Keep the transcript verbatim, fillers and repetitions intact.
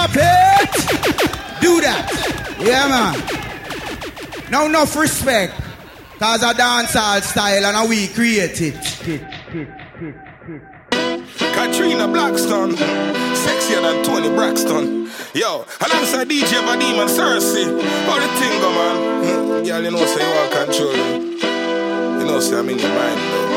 Stop it! Do that. Yeah, man. Now enough respect. Cause a dancehall style and a we create it. Katrina Blackstone, sexier than Tony Braxton. Yo, alongside D J Vadim and Cersei. How the thing go, man? Girl, you know say you want control. You know say I'm in your mind, though.